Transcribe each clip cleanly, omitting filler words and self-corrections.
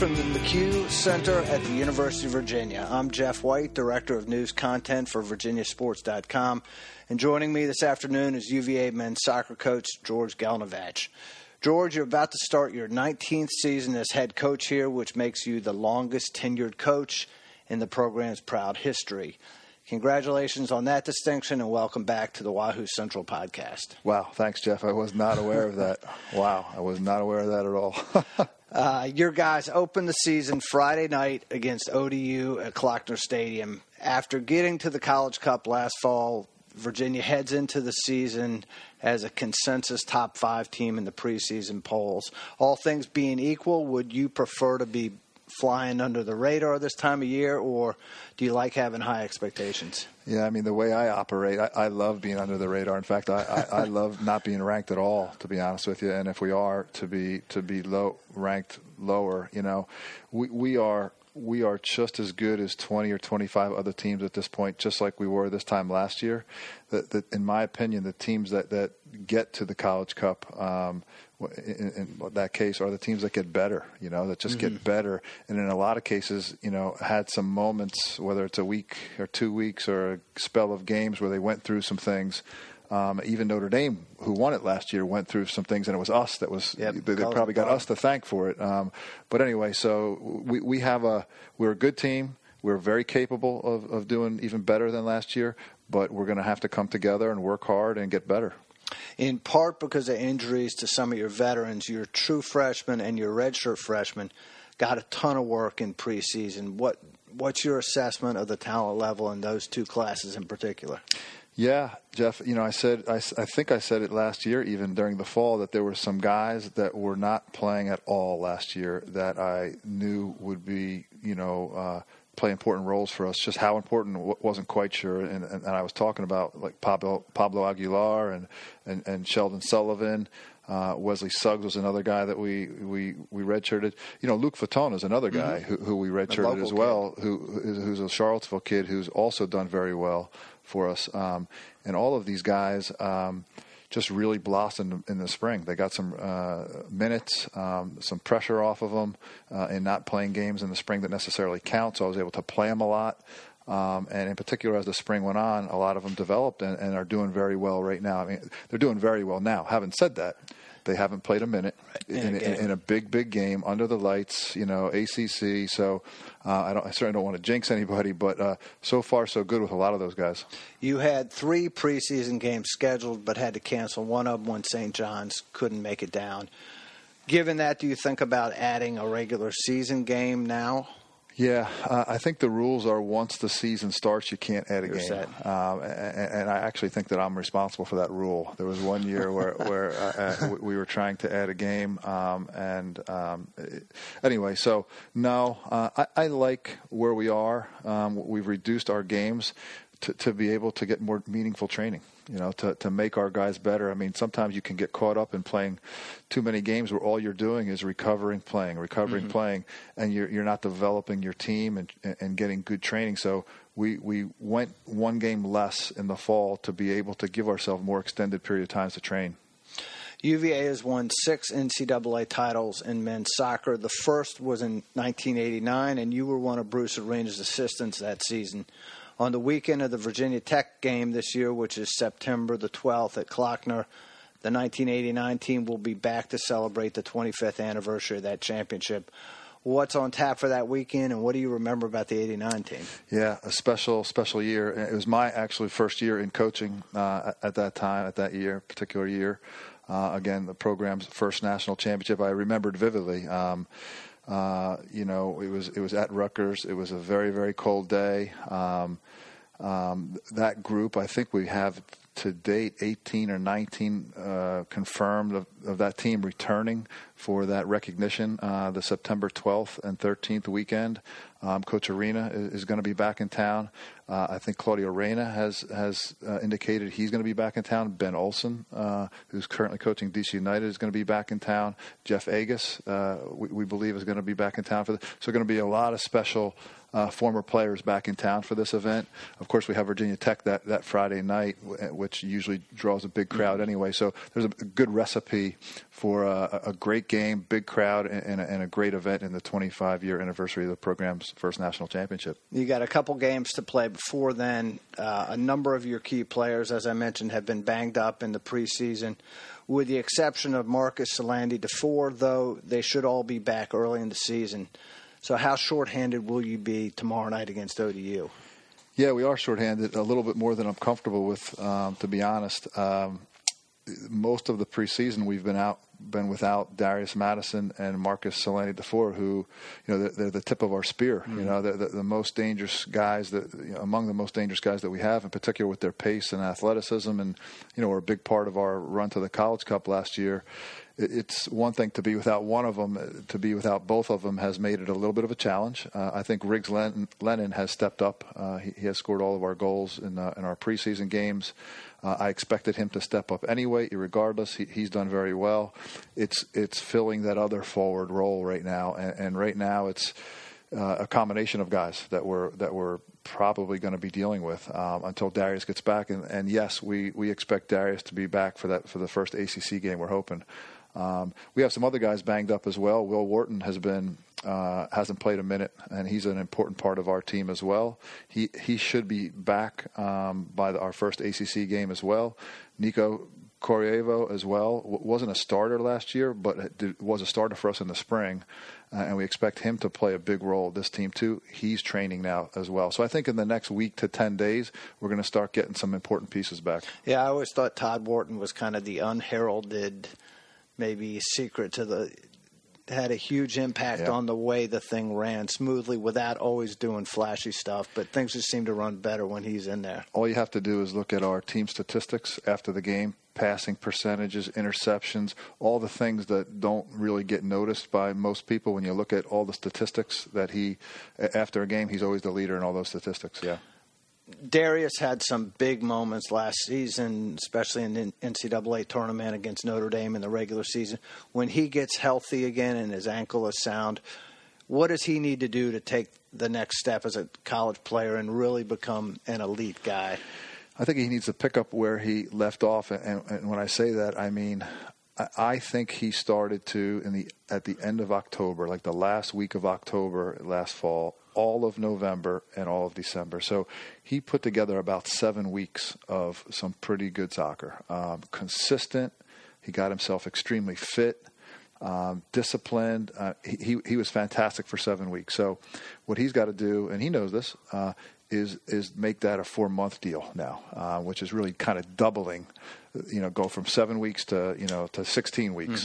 from the McHugh Center at the University of Virginia. I'm Jeff White, Director of News Content for VirginiaSports.com. And joining me this afternoon is UVA men's soccer coach George Galnavach. George, you're about to start your 19th season as head coach here, which makes you the longest tenured coach in the program's proud history. Congratulations on that distinction, and welcome back to the Wahoo Central podcast. Wow, thanks, Jeff. I was not aware of that. Wow, I was not aware of that at all. Your guys opened the season Friday night against ODU at Klockner Stadium. After getting to the College Cup last fall, Virginia heads into the season as a consensus top 5 team in the preseason polls. All things being equal, would you prefer to be flying under the radar this time of year, or do you like having high expectations? Yeah, I mean, the way I operate, I love being under the radar. In fact, I love not being ranked at all, to be honest with you. And if we are to be ranked lower, you know, we are just as good as 20 or 25 other teams at this point, just like we were this time last year. That in my opinion, the teams that get to the College Cup, in that case, are the teams that get better, you know, that just get better. And in a lot of cases, you know, had some moments, whether it's a week or 2 weeks or a spell of games where they went through some things. Even Notre Dame, who won it last year, went through some things, and it was us that was. They probably got us to thank for it. But anyway, so we're a good team. We're very capable of doing even better than last year. But we're going to have to come together and work hard and get better. In part because of injuries to some of your veterans, your true freshmen and your redshirt freshmen got a ton of work in preseason. What's your assessment of the talent level in those two classes in particular? Yeah, Jeff, you know, I think I said it last year, even during the fall, that there were some guys that were not playing at all last year that I knew would be, you know, play important roles for us. Just how important, wasn't quite sure. And I was talking about like Pablo Aguilar and Sheldon Sullivan. Wesley Suggs was another guy that we redshirted. You know, Luke Fatona is another guy who we redshirted as well, who's a Charlottesville kid who's also done very well for us. And all of these guys just really blossomed in the spring. They got some minutes, some pressure off of them in not playing games in the spring that necessarily count, so I was able to play them a lot. And in particular, as the spring went on, a lot of them developed and are doing very well right now. I mean, they're doing very well now. Having said that, they haven't played a minute in a big game under the lights, you know, ACC. So I certainly don't want to jinx anybody, but so far so good with a lot of those guys. You had 3 preseason games scheduled, but had to cancel one of them when St. John's couldn't make it down. Given that, do you think about adding a regular season game now? Yeah, I think the rules are once the season starts, you can't add a game. And I actually think that I'm responsible for that rule. There was one year where we were trying to add a game. Anyway, so no, I like where we are. We've reduced our games to be able to get more meaningful training. You know, to make our guys better. I mean, sometimes you can get caught up in playing too many games where all you're doing is recovering, playing, and you're not developing your team and getting good training. So we went one game less in the fall to be able to give ourselves more extended period of times to train. UVA has won 6 NCAA titles in men's soccer. The first was in 1989, and you were one of Bruce Arena's assistants that season. On the weekend of the Virginia Tech game this year, which is September the 12th at Klockner, the 1989 team will be back to celebrate the 25th anniversary of that championship. What's on tap for that weekend, and what do you remember about the 89 team? Yeah, a special year. It was my actually first year in coaching at that particular year. Again, the program's first national championship. I remembered vividly. You know, it was at Rutgers. It was a very, very cold day. That group, I think we have to date 18 or 19 confirmed of that team returning for that recognition the September 12th and 13th weekend. Coach Arena is going to be back in town. I think Claudio Reyna has indicated he's going to be back in town. Ben Olsen, who's currently coaching DC United, is going to be back in town. Jeff Agus, we believe, is going to be back in town. So going to be a lot of special former players back in town for this event. Of course, we have Virginia Tech that Friday night, which usually draws a big crowd anyway. So there's a good recipe for a great game, big crowd, and a great event in the 25-year anniversary of the program's first national championship. You got a couple games to play before then. A number of your key players, as I mentioned, have been banged up in the preseason. With the exception of Marcus Solandi DeFore, though, they should all be back early in the season. So how shorthanded will you be tomorrow night against ODU? Yeah, we are shorthanded, a little bit more than I'm comfortable with, to be honest. Most of the preseason we've been without Darius Madison and Marcus Solandi DeFore, who, they're the tip of our spear. Mm-hmm. They're the most dangerous guys among the most dangerous guys that we have, in particular with their pace and athleticism, and were a big part of our run to the College Cup last year. It's one thing to be without one of them. To be without both of them has made it a little bit of a challenge. I think Riggs Lennon has stepped up. He has scored all of our goals in our preseason games. I expected him to step up anyway, regardless. He's done very well. It's filling that other forward role right now, and right now it's a combination of guys that we're probably going to be dealing with until Darius gets back. And yes, we expect Darius to be back for the first ACC game. We're hoping. We have some other guys banged up as well. Will Wharton hasn't played a minute, and he's an important part of our team as well. He should be back by our first ACC game as well. Nico Koryevo as well wasn't a starter last year, but was a starter for us in the spring, and we expect him to play a big role this team too. He's training now as well. So I think in the next week to 10 days, we're going to start getting some important pieces back. Yeah, I always thought Todd Wharton was kind of the unheralded, maybe secret to had a huge impact on the way the thing ran smoothly without always doing flashy stuff, but things just seem to run better when he's in there. All you have to do is look at our team statistics after the game, passing percentages, interceptions, all the things that don't really get noticed by most people. When you look at all the statistics that after a game, he's always the leader in all those statistics, yeah. Darius had some big moments last season, especially in the NCAA tournament against Notre Dame in the regular season. When he gets healthy again and his ankle is sound, what does he need to do to take the next step as a college player and really become an elite guy? I think he needs to pick up where he left off. And when I say that, I mean, I think he started to, at the end of October, like the last week of October last fall, all of November and all of December. So he put together about 7 weeks of some pretty good soccer. Consistent. He got himself extremely fit, disciplined. He was fantastic for 7 weeks. So what he's got to do, and he knows this, is make that a 4-month deal now, which is really kind of doubling, go from 7 weeks to 16 weeks.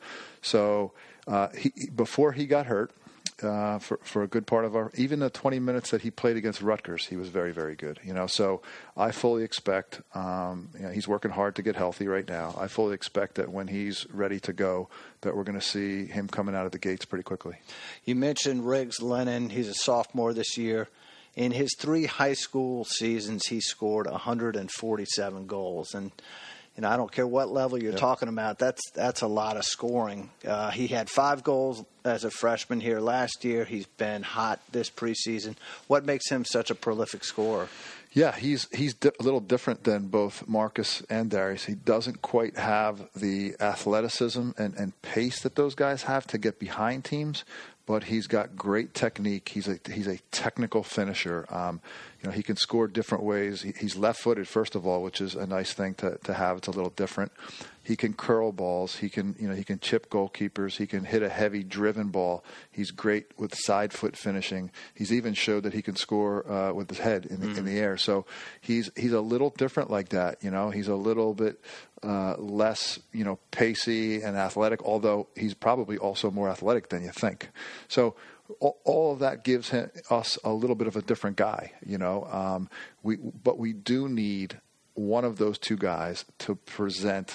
Mm-hmm. Before he got hurt, for a good part of even the 20 minutes that he played against Rutgers, he was very, very good. So I fully expect, he's working hard to get healthy right now. I fully expect that when he's ready to go, that we're going to see him coming out of the gates pretty quickly. You mentioned Riggs Lennon. He's a sophomore this year. In his 3 high school seasons, he scored 147 goals. And I don't care what level you're talking about, that's a lot of scoring. He had 5 goals as a freshman here last year. He's been hot this preseason. What makes him such a prolific scorer? Yeah, he's a little different than both Marcus and Darius. He doesn't quite have the athleticism and pace that those guys have to get behind teams, but he's got great technique. He's a technical finisher. He can score different ways. He's left-footed, first of all, which is a nice thing to have. It's a little different. He can curl balls. He can chip goalkeepers. He can hit a heavy driven ball. He's great with side foot finishing. He's even showed that he can score with his head in the air. So he's a little different like that. He's a little bit less pacey and athletic, although he's probably also more athletic than you think. So all of that gives us a little bit of a different guy, but we do need one of those two guys to present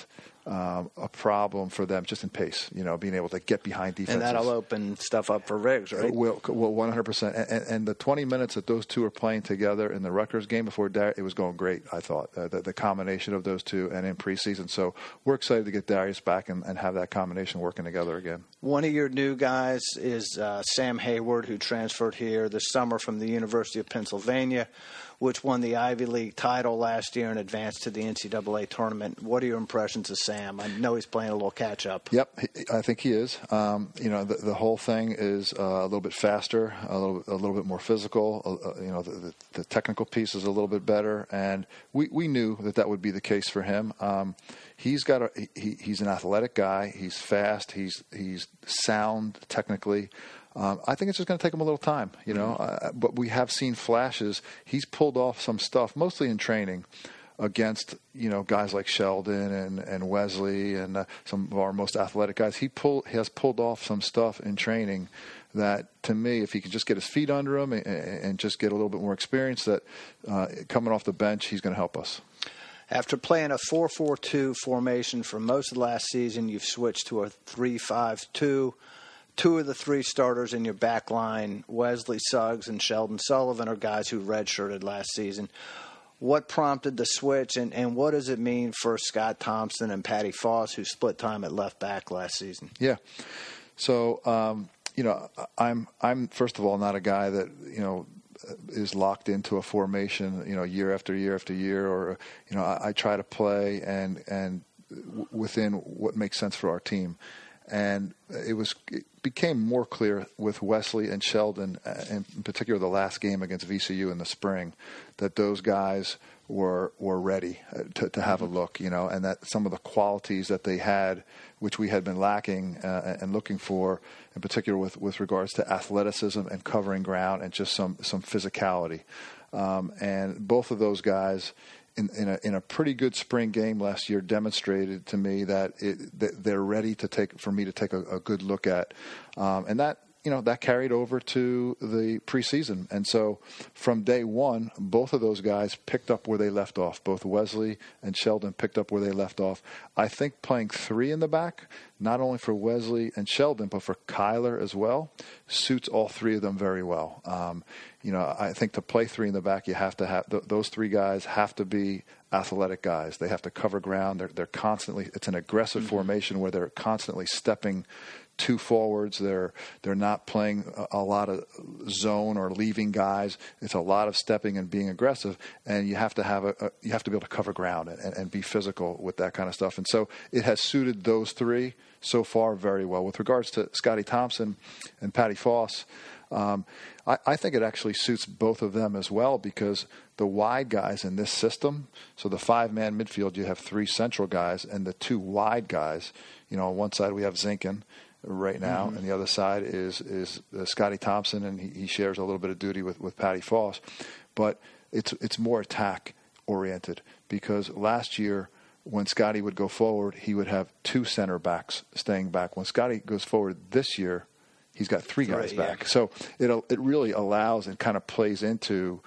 a problem for them just in pace, being able to get behind defenses. And that'll open stuff up for Riggs, right? Well, 100%. And the 20 minutes that those two are playing together in the Rutgers game before Darius, it was going great, I thought, the combination of those two and in preseason. So we're excited to get Darius back and have that combination working together again. One of your new guys is Sam Hayward, who transferred here this summer from the University of Pennsylvania, which won the Ivy League title last year and advanced to the NCAA tournament. What are your impressions of Sam? I know he's playing a little catch-up. Yep, I think he is. The whole thing is a little bit faster, a little bit more physical. The technical piece is a little bit better, and we knew that would be the case for him. He's an athletic guy. He's fast. He's sound technically. I think it's just going to take him a little time, but we have seen flashes. He's pulled off some stuff, mostly in training, against, guys like Sheldon and Wesley and some of our most athletic guys. He has pulled off some stuff in training that, to me, if he could just get his feet under him and just get a little bit more experience, that coming off the bench, he's going to help us. After playing a 4-4-2 formation for most of last season, you've switched to a 3-5-2. Two of the three starters in your back line, Wesley Suggs and Sheldon Sullivan, are guys who redshirted last season. What prompted the switch, and what does it mean for Scott Thompson and Patty Foss, who split time at left back last season? Yeah. So, I'm first of all not a guy that, is locked into a formation, year after year after year, or, I try to play and within what makes sense for our team. And it became more clear with Wesley and Sheldon, and in particular the last game against VCU in the spring, that those guys were ready to have a look, and that some of the qualities that they had, which we had been lacking and looking for, in particular with regards to athleticism and covering ground and just some physicality. And both of those guys, in a pretty good spring game last year, demonstrated to me that they're ready for me to take a good look at, and that carried over to the preseason. And so from day one, both of those guys picked up where they left off. Both Wesley and Sheldon picked up where they left off. I think playing three in the back, not only for Wesley and Sheldon, but for Kyler as well, suits all three of them very well. I think to play three in the back, you have to have those three guys have to be athletic guys. They have to cover ground. They're constantly. It's an aggressive formation where they're constantly stepping two forwards. They're not playing a lot of zone or leaving guys. It's a lot of stepping and being aggressive, and you have to you have to be able to cover ground and be physical with that kind of stuff. And so it has suited those three so far very well. With regards to Scotty Thompson and Patty Foss, I think it actually suits both of them as well, because the wide guys in this system, so the 5-man midfield, you have three central guys, and the two wide guys, on one side we have Zinkin right now, and the other side is Scotty Thompson, and he shares a little bit of duty with Patty Foss. But it's more attack oriented, because last year when Scotty would go forward, he would have two center backs staying back. When Scotty goes forward this year, he's got three guys back. Yeah. So it really allows and kind of plays into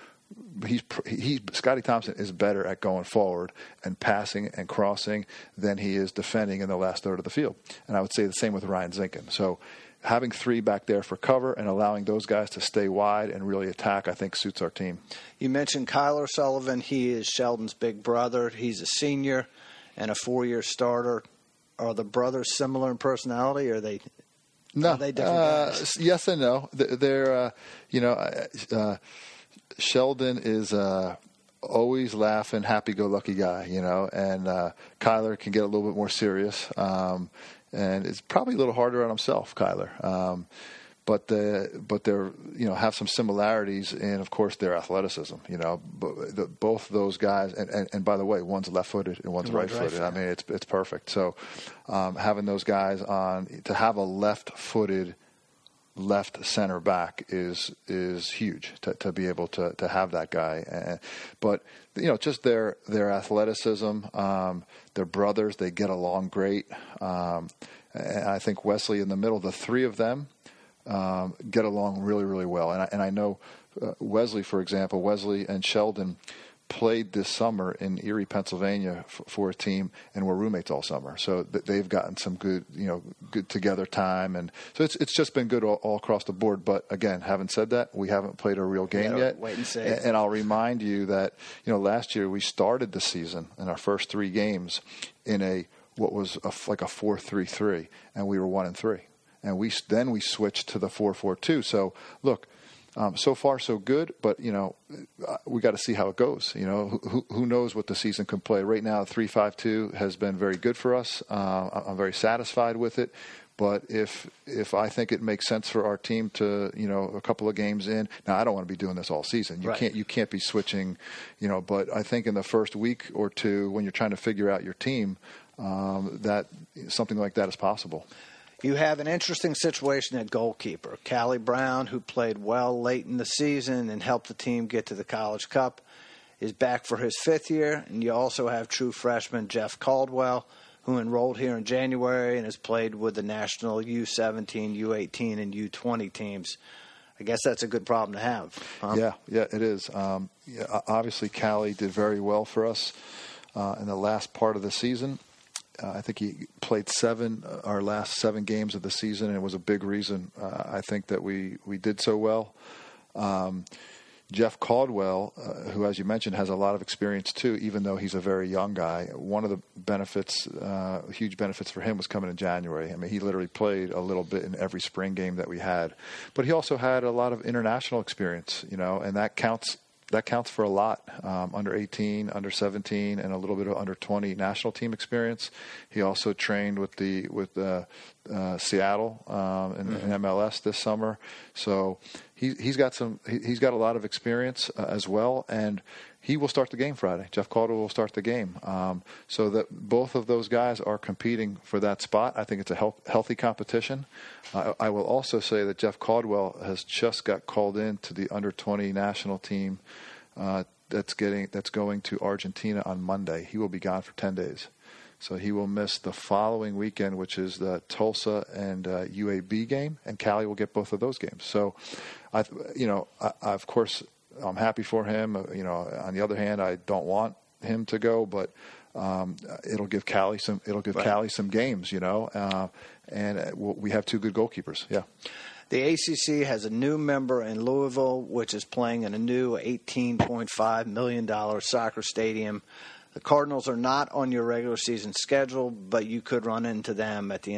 Scotty Thompson is better at going forward and passing and crossing than he is defending in the last third of the field. And I would say the same with Ryan Zinkin. So having three back there for cover and allowing those guys to stay wide and really attack, I think suits our team. You mentioned Kyler Sullivan. He is Sheldon's big brother. He's a senior and a 4-year starter. Are the brothers similar in personality, or are they? No, are they different guys? Yes and no. They're Sheldon is always laughing, happy-go-lucky guy, and Kyler can get a little bit more serious, and it's probably a little harder on himself, Kyler. But they're have some similarities in, of course, their athleticism. Both those guys, and by the way, one's left-footed and one's right-footed. I mean, it's perfect. So having those guys to have a left-footed left center back is huge to be able to have that guy. But just their athleticism, they're brothers, they get along great. And I think Wesley in the middle, the three of them get along really, really well. And I know Wesley, for example, Wesley and Sheldon played this summer in Erie, Pennsylvania for a team, and we're roommates all summer. So they've gotten some good together time, and so it's just been good all across the board. But again, having said that, we haven't played a real game yet. Wait and see. And I'll remind you that last year we started the season in our first 3 games in what was like a 4-3-3, and we were 1-3, and we switched to the 4-4-2. So look. So far, so good, but, we got to see how it goes. Who knows what the season can play. Right now, 3-5-2 has been very good for us. I'm very satisfied with it. But if I think it makes sense for our team to, a couple of games in, now I don't want to be doing this all season. You can't be switching, but I think in the first week or two when you're trying to figure out your team, that something like that is possible. You have an interesting situation at goalkeeper. Callie Brown, who played well late in the season and helped the team get to the College Cup, is back for his 5th year. And you also have true freshman Jeff Caldwell, who enrolled here in January and has played with the national U17, U18, and U20 teams. I guess that's a good problem to have. Yeah, it is. Obviously, Callie did very well for us in the last part of the season. I think he played our last 7 games of the season, and it was a big reason I think that we did so well. Jeff Caldwell, who, as you mentioned, has a lot of experience too, even though he's a very young guy. One of the benefits, huge benefits for him, was coming in January. I mean, he literally played a little bit in every spring game that we had. But he also had a lot of international experience, and that counts. That counts for a lot. Under 18, under 17, and a little bit of under 20 national team experience. He also trained with Seattle in MLS this summer. So he's got a lot of experience as well, and he will start the game Friday. Jeff Caldwell will start the game. So that both of those guys are competing for that spot. I think it's a healthy competition. I will also say that Jeff Caldwell has just got called in to the under 20 national team that's going to Argentina on Monday. He will be gone for 10 days. So he will miss the following weekend, which is the Tulsa and UAB game, and Callie will get both of those games. So, I of course, I'm happy for him. On the other hand, I don't want him to go, but it'll give Callie some. Callie some games, and we have 2 good goalkeepers. Yeah. The ACC has a new member in Louisville, which is playing in a new $18.5 million soccer stadium. The Cardinals are not on your regular season schedule, but you could run into them at the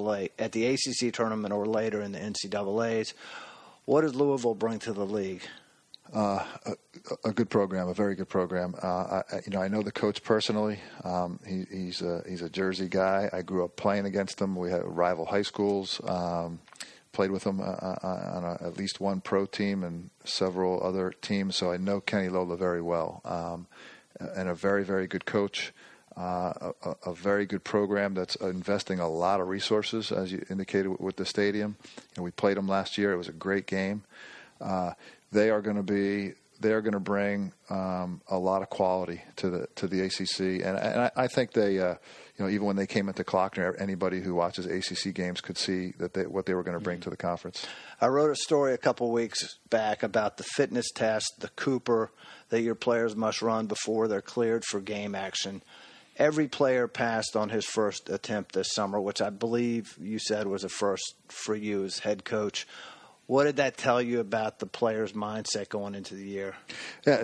ACC tournament or later in the NCAAs. What does Louisville bring to the league? A good program, a very good program. I know the coach personally. He's a Jersey guy. I grew up playing against him. We had rival high schools. Played with him on at least one pro team and several other teams. So I know Kenny Lola very well, and a very, very good coach. A very good program that's investing a lot of resources, as you indicated, with the stadium. We played them last year. It was a great game. They are going to bring a lot of quality to the ACC, and I think they, even when they came into Klockner, anybody who watches ACC games could see that what they were going to bring to the conference. I wrote a story a couple weeks back about the fitness test, the Cooper, that your players must run before they're cleared for game action. Every player passed on his first attempt this summer, which I believe you said was a first for you as head coach. What did that tell you about the player's mindset going into the year? Yeah,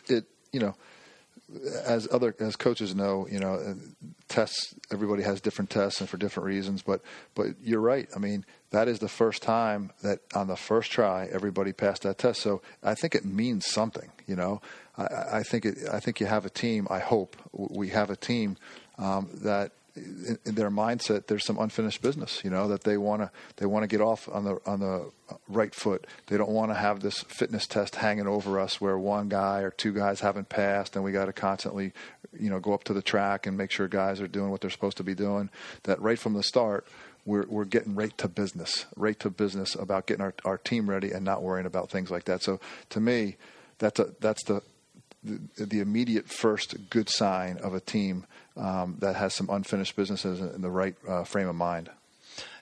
as coaches know, tests, everybody has different tests and for different reasons, but you're right. I mean, that is the first time that on the first try everybody passed that test. So I think it means something, I think you have a team, I hope we have a team that in their mindset, there's some unfinished business, that they want to get off on the right foot. They don't want to have this fitness test hanging over us where one guy or 2 guys haven't passed and we got to constantly, go up to the track and make sure guys are doing what they're supposed to be doing. That right from the start, we're getting right to business about getting our team ready and not worrying about things like that. So to me, that's the immediate first good sign of a team that has some unfinished businesses in the right frame of mind.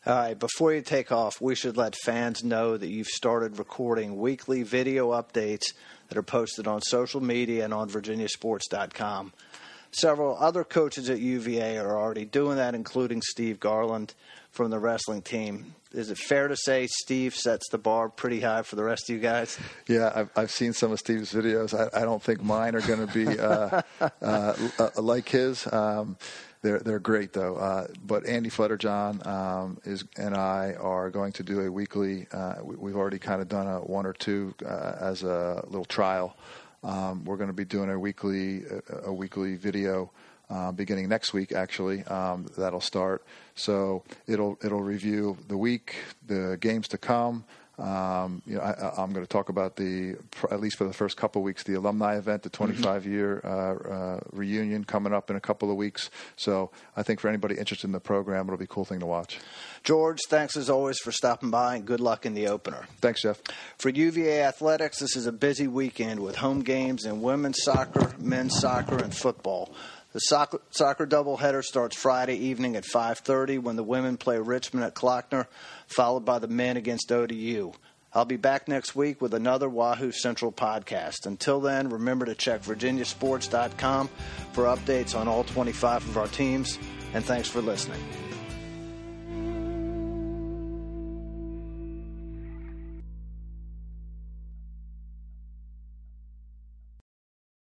All right, before you take off, we should let fans know that you've started recording weekly video updates that are posted on social media and on virginiasports.com. Several other coaches at UVA are already doing that, including Steve Garland from the wrestling team. Is it fair to say Steve sets the bar pretty high for the rest of you guys? Yeah, I've seen some of Steve's videos. I don't think mine are going to be like his. They're great though. But Andy Fletterjohn and I are going to do a weekly. We've already kind of done a one or two as a little trial. We're going to be doing a weekly video beginning next week. Actually, that'll start. So it'll review the week, the games to come. I'm going to talk about at least for the first couple of weeks, the alumni event, the 25-year reunion coming up in a couple of weeks. So I think for anybody interested in the program, it'll be a cool thing to watch. George, thanks as always for stopping by, and good luck in the opener. Thanks, Jeff. For UVA Athletics, this is a busy weekend with home games in women's soccer, men's soccer, and football. The soccer doubleheader starts Friday evening at 5:30 when the women play Richmond at Klockner, followed by the men against ODU. I'll be back next week with another Wahoo Central podcast. Until then, remember to check virginiasports.com for updates on all 25 of our teams, and thanks for listening.